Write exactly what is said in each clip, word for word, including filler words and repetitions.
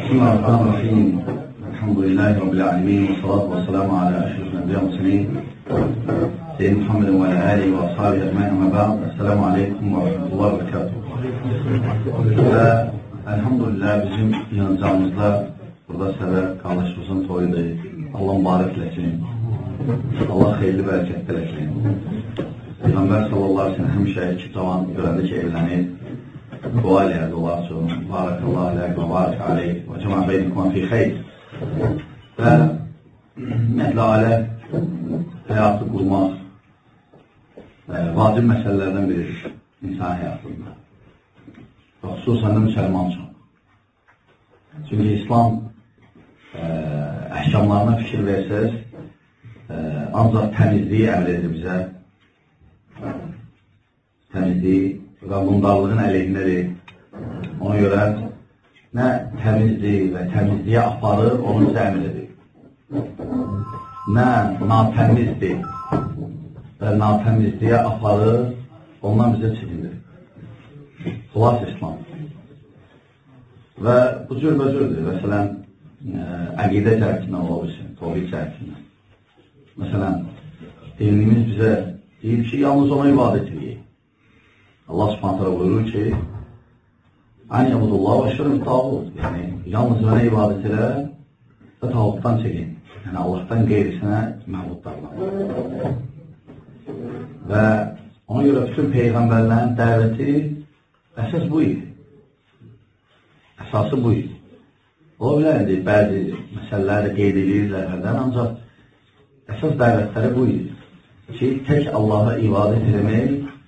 بسم الله الرحمن الرحيم. الحمد لله رب العالمين والصلاة والسلام على أشرف الأنبياء والمرسلين سيدنا محمد وعلى آله وأصحابه أجمعين. أما بعد، السلام عليكم ورحمة الله وبركاته. Elhamdülillah bizim yanacağımızda burada səbəb qardaşımızın toyudur. Allah mübarək eləsin. Allah xeyirli bərəkətli eləsin. Peyğəmbər sallallahu aleyhi ve sellem həmişə iki cavan görəndə ki, evlənir. Dua eləyərdi onlar üçün. Barakallahu aleyh və barak aleyh və cəmə beynəkuma fi xeyr. Və ümumiyyətlə, ailə həyatı qurmaq vacib məsələlərdən biridir insan həyatında. Xüsusən də müsəlman üçün. Çünki İslam əhkamlarına fikir versəz, ancaq təmizliyi əmr edir bizə. Təmizliyi və bundarlığın əleyhinədir. Ona görə nə təmizliyi və təmizliyə aparır, onu bizə əmr edir. Nə natəmizdir və natəmizliyə aparır, ondan bizə çilindir. Xülas İslam. Və bu cür və cürdür. Məsələn, əqidə cəhətindən ola bilsin, toğri cəhətindən. Məsələn, dinimiz bizə deyir ki, yalnız ona ibadət edir. Allah subhanətlə buyurur ki, Ən yəbudullah və şirif tağut. Yəni, yalnız mənə ibadət elə və tağutdan çəkin. Yəni, Allahdan qeyrisinə məbudlarla. Və ona görə bütün Peyğəmbərlərin dəvəti əsas bu idi. Əsası bu idi. O bilərdi, bəzi məsələləri qeyd edirlər hərdən, ancaq əsas dəvətləri bu idi. Ki, tək Allaha ibadət eləmək,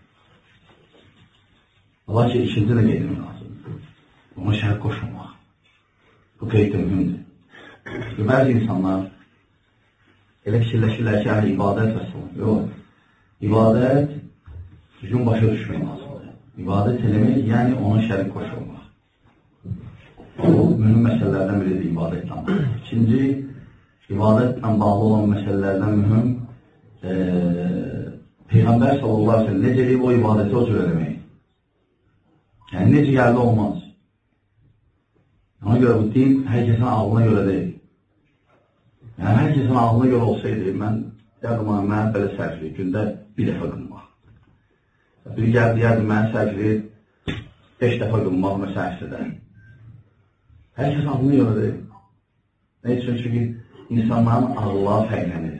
Allah ki, ikinci də qeyd etmək lazımdır. Ona şəhər qoşulmaq. Bu qeyd də mühümdür. Çünki bəzi insanlar elə fikirləşirlər ki, yəni ibadət və salam. Yox, ibadət düzgün başa düşmək lazımdır. İbadət eləmək, yəni ona şərik qoşulmaq. O, mühüm məsələlərdən biridir ibadətlə. İkinci, ibadətlə bağlı olan məsələlərdən mühüm e, Peyğəmbər sallallahu aleyhi ve sellem necə eləyib o ibadəti o cür eləmək. Yəni, necə gəldi olmaz. Ona görə bu din hər kəsin ağlına görə deyil. Yəni, hər kəsin ağlına görə olsaydı, mən yadımdan mənə belə sərfliyir, gündə bir dəfə qınmaq. Bir gəldi, yərdi, mənə sərfliyir, beş dəfə qınmaq məsələsidə. Hər kəsin ağlına görə deyil. Ne üçün? Çünki insanların ağlığa fərqlənir.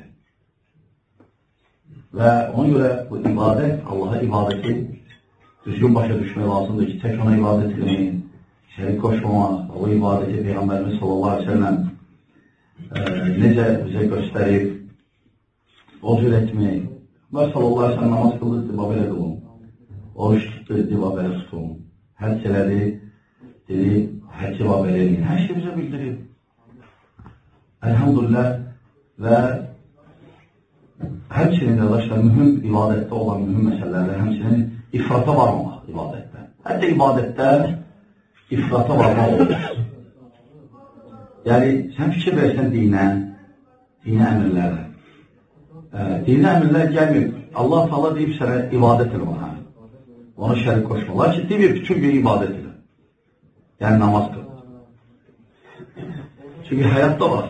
Və ona görə bu ibadət, Allaha ibadəti düzgün başa düşmək lazımdır ki, tək ona ibadət etməyin, şərik qoşmamaq, o ibadəti Peyğəmbərimiz sallallahu aleyhi ve sellem e, necə bizə göstərib, o cür etmək. Və sallallahu aleyhi ve sellem namaz qıldı, diba belə qılın. Oruç tutdu, diba belə tutun. Həcc elədi, dedi, həcc diba belə eləyin. Hər şey bizə bildirib. Elhamdülillah və həmçinin qardaşlar, mühüm ibadətdə olan mühüm məsələlərdə həmçinin ifrata varmamaq ibadətdə. Hətta ibadətdə ifrata varmaq olur. Yəni, sən fikir versən dinə, dinə əmirlərə. E, dinə əmirlər gəlməyib. Allah Teala deyib sənə ibadət elə ona. Ona şərik qoşma. Lakin deyib bütün gün ibadət elə. Yəni, namaz qıl. Çünki həyatda var.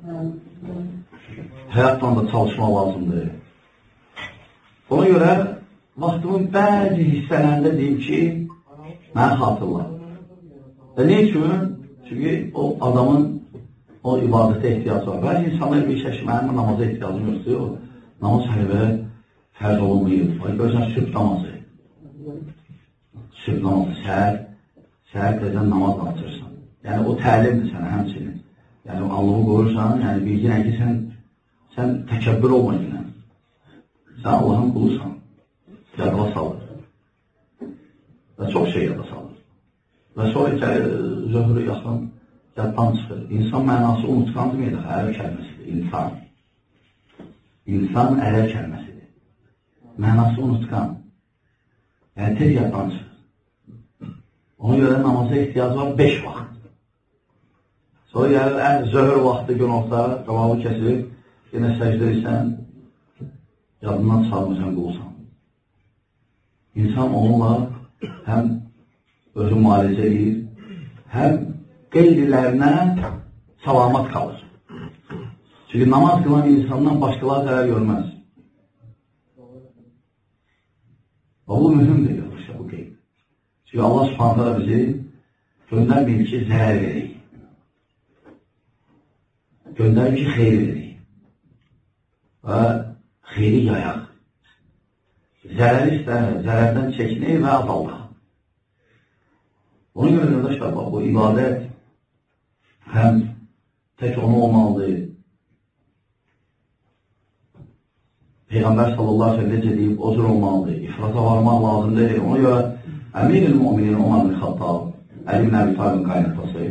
Həyatla da çalışmaq lazımdır. Ona görə vaxtımın bəzi hissələrində deyim ki, mənə xatırla. Və ne üçün? Çünki o adamın o ibadətə ehtiyacı var. Bəzi insanlar bir şəkil, mənim namaza ehtiyacım yoxdur. Namaz səhibə fərz olunmayıb. Görürsən, sübh namazı. Sübh namazı, səhər, səhər tezən namaz açırsan. Yəni, o təlimdir sənə həmçinin. Yəni, Allah'ı qoyursan, yəni bilginə ki, sən, sən təkəbbür olmayın. Sən Allah'ın qulusan. Yadına salır. Və çox şey yada salır. Və sonra gəlir, zöhrü yaxın, yaddan çıxır. İnsan mənası unutqan deməkdir, ərəb kəlməsidir, insan. İnsan ərəb kəlməsidir. Mənası unutqan. Yəni, tez yaddan çıxır. Ona görə namaza ehtiyac var beş vaxt. Sonra gəlir, ən zöhr vaxtı gün orta, qavalı kəsilib, yenə səcdə etsən, yadından çıxarmısan, qulsan. İnsan onunla həm özü müalicə edir, həm qeyrilərinə salamat qalır. Çünki namaz qılan insandan başqaları zərər görməz. Və bu mühümdür, yoluşa bu qeyb. Çünki Allah subhanətlə bizi göndərməyir ki, zərər verək. Göndərir ki, xeyri verək. Və xeyri yayaq. Zərəri istər, zərərdən çəkinək və azaldaq. Ona görə qardaşlar, bu ibadət həm tək onu olmalıdır. Peyğəmbər sallallahu aleyhi ve sellem necə deyib, o cür olmalıdır. İfrata varmaq lazım deyil. Ona görə Əmir-i Müminin Ömər bin Xattab, Əli ibn Əbi Talibin qaynatası.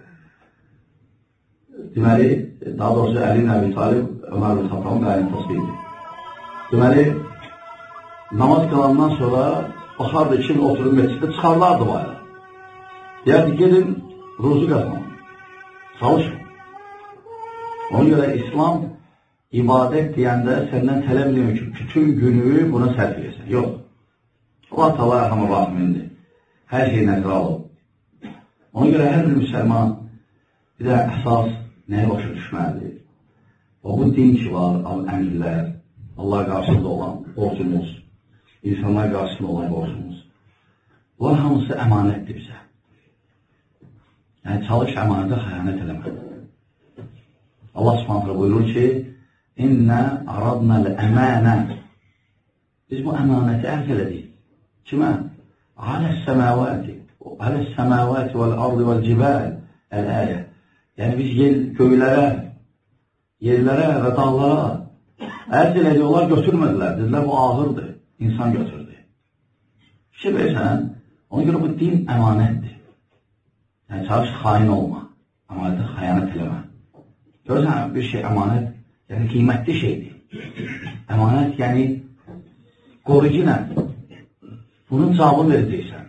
Deməli, daha doğrusu Əli ibn Əbi Talib Ömər bin Xattabın qaynatası idi. Deməli, namaz qılandan sonra baxardı kim oturub məsciddə çıxarlardı var. Deyərdi, gedin, ruzu qazanın, çalışın. Ona görə İslam ibadət deyəndə səndən tələb edir ki, bütün günü buna sərf edirsən. Yox. Allah Teala rəhmə rəhmindir. Hər şey nəzərə alıb. Ona görə hər bir müsəlman bir də əsas nəyə başa düşməlidir? Və bu din ki var, əmrlər, Allah qarşısında olan borcumuz, insanlar qarşısında olan borcumuz. Bunlar hamısı əmanətdir bizə. Yəni, çalış əmanətə xəyanət eləməlidir. Allah subhanətlə buyurur ki, İnnə aradnə l-əmənə. Biz bu əmanəti ərz elədik. Kimə? Aləs-səməvəti. Aləs-səməvəti vəl-ardı vəl-cibəl. Əl-əyə. Yəni, biz göylərə, yerlərə və dağlara ərz elədik, onlar götürmədilər. Dedilər, bu ağırdır. İnsan götürdü. Fikir verirsən, ona görə bu din əmanətdir. Yəni, çalış xain olma. Əmanətə xəyanət eləmə. Görürsən, bir şey əmanət, yəni qiymətli şeydir. Əmanət, yəni qorucu nə? Bunun cavabını verəcəksən.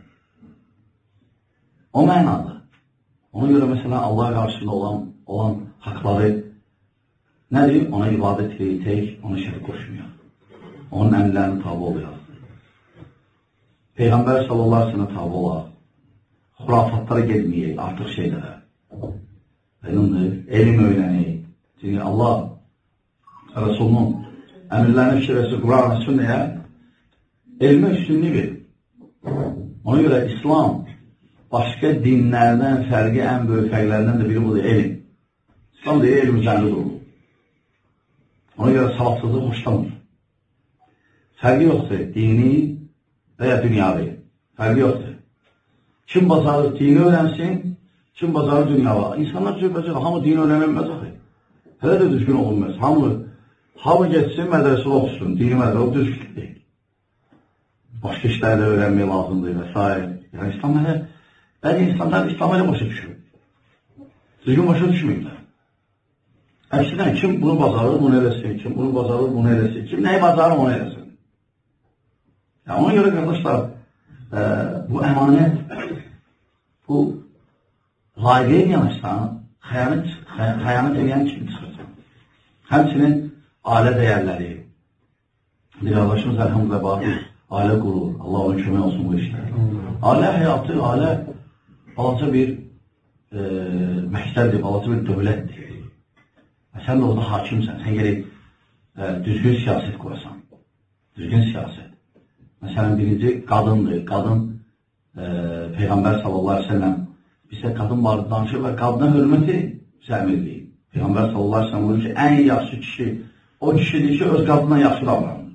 O mənadır. Ona görə, məsələn, Allah qarşısında olan, olan haqları nədir? Ona ibadət edək, ona şərik qoşmuyor. Onun əmrlərini tabi oluyor. Peyğəmbər sallallahu aleyhi ve sellem tabi olar. Xurafatlara gelməyək, artıq şeylərə. Elmdir, elm öyrənək. Çünki Allah Resulunun əmirlərini fikirləsi Quran və sünnəyə elmə üstünlük verir. Ona görə İslam başqa dinlərdən fərqi ən böyük fərqlərindən də biri budur, elm. İslam deyir, elm üzərində durur. Ona görə savadsızlıq hoşlanmır. Fərqi yoxdur, dini və ya dünyavi. Fərqi yoxdur. Kim bazarı dini öyrənsin, kim bazarı dünyavi. İnsanlar söhbəcək, hamı dini öyrənilməz axı. Hələ də düzgün olunmaz. Hamı, hamı geçsin, mədrəsələ oxusun, dini mədrəsə düzgün deyil. Başqa işləri də öyrənmək lazımdır və s. Yəni, İslam hələ, bəzi insanlar İslam hələ başa düşür. Düzgün başa düşməyirlər. Əksinə, kim bunu bazarır, bunu eləsin, kim bunu bazarır, bunu eləsin, kim nəyi bazarır, onu eləsin. Yəni, ona görə, qardaşlar, e, bu əmanət, bu layiqəyə yanaşsan, xəyanət, xəyanət eləyən kimi çıxırsan. Həmçinin ailə dəyərləri. Bir qardaşımız əlhamdülə baxır, ailə qurur. Allah onun kömək olsun bu işlər. Ailə həyatı, ailə balaca bir e, məktəbdir, balaca bir dövlətdir. Sən də orada hakimsən, sən gerək e, düzgün siyasət qurasan. Düzgün siyasət. Məsələn, birinci qadındır. Qadın, e, Peyğəmbər sallallahu aleyhi ve sellem bizə qadın var, danışır və qadına hörməti bizə əmir deyil. Peyğəmbər sallallahu aleyhi ve sellem buyurur ki, ən yaxşı kişi o kişidir ki, öz qadından yaxşı davranır.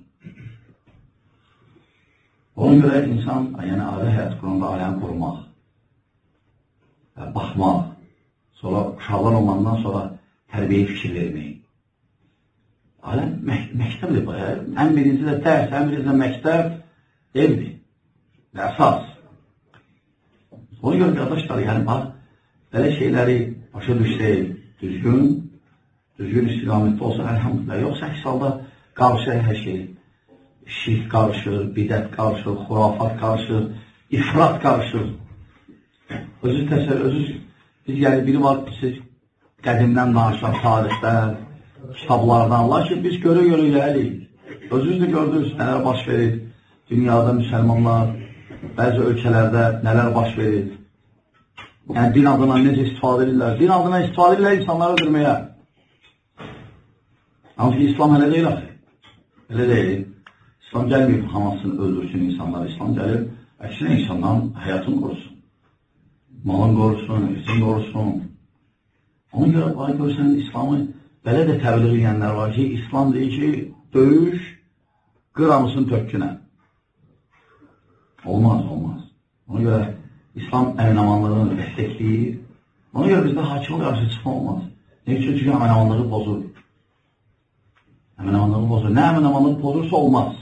Ona görə insan, yəni ailə həyat quranda ailəni qorumaq, baxmaq, sonra uşaqlar olmandan sonra tərbiyə fikir vermək. Ailə mək məktəbdir bu. Ən birinci də dərs, ən birinci də məktəb evdir və əsas. Ona görə qardaşlar, yəni bax, belə şeyləri başa düşsək, düzgün, düzgün istiqamətdə olsa, əlhamdülillah, yoxsa əks halda qarışır hər şey. Şirk qarışır, bidət qarışır, xurafat qarışır, ifrat qarışır. Özü təsəvvür, özü, biz yəni biri var, siz qədimdən danışlar, tarixdən, kitablardan, lakin biz görə-görə gəlirik. Özünüz də gördünüz, nələr baş verir, dünyada müsəlmanlar, bəzi ölkələrdə nələr baş verir. Yəni, din adına necə istifadə edirlər? Din adına istifadə edirlər insanları öldürməyə. Amma ki, İslam hələ deyil axı. Elə deyil. İslam gəlməyib hamasını öldürsün insanlar. İslam gəlib, əksinə insanların həyatını qorusun. Malın qorusun, irzin qorusun. Ona görə, bana görürsən, İslamı belə də təbliğ edənlər var ki, İslam deyir ki, döyüş qıramısın tökkünə. Olmaz, olmaz. Ona görə İslam əmin-amanlığını dəstəkləyir. Ona görə bizdə hakimlik qarşı çıxma olmaz. Ne üçün? Çünki əmin-amanlığı pozur. Əmin-amanlığı pozur. Nə əmin-amanlığı pozursa olmaz.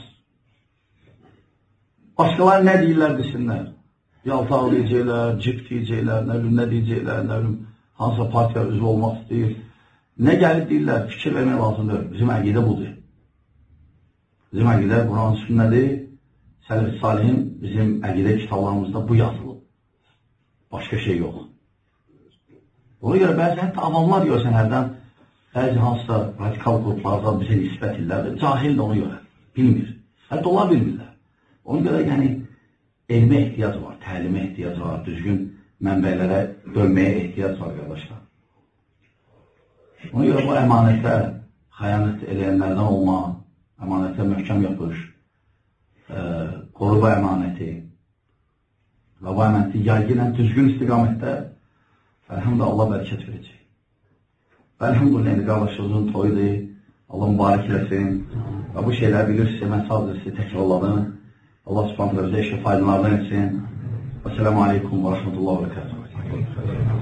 Başqalar nə deyirlər desinlər? Yaltaq deyəcəklər, cip deyəcəklər, nə bilim, nə deyəcəklər, nə bilim, hansısa partiya üzvü olmaq istəyir. Nə gəlib deyirlər, fikir vermək lazımdır. Bizim əqidə budur. Bizim əqidə Quran sünnədir. Sələf Salihin bizim əqidə kitablarımızda bu yazılıb. Başqa şey yox. Ona görə bəzi hətta avamlar görsən hərdən, bəzi hansısa radikal qruplarda bizə nisbət illərdir. Cahil də ona görə. Bilmir. Hətta onlar bilmirlər. Ona görə yəni elmə ehtiyac var, təlimə ehtiyac var, düzgün mənbələrə dönməyə ehtiyac var, qardaşlar. Ona görə bu əmanətə xəyanət eləyənlərdən olma, əmanətə möhkəm yapış, e, qoruba əmanəti və bu əmanəti yaygınən düzgün istiqamətdə əlhamdə Allah bərəkət verəcək. Və əlhamdülillah, indi qardaşımızın toyudur, Allah mübarək eləsin və bu şeylər bilirsə, mən sadəcə sizi təkrarladım. Allah subhanətlə bizə işə faydalardan etsin. Və sələmu aleykum və rəhmətullah və bərəkətuhu.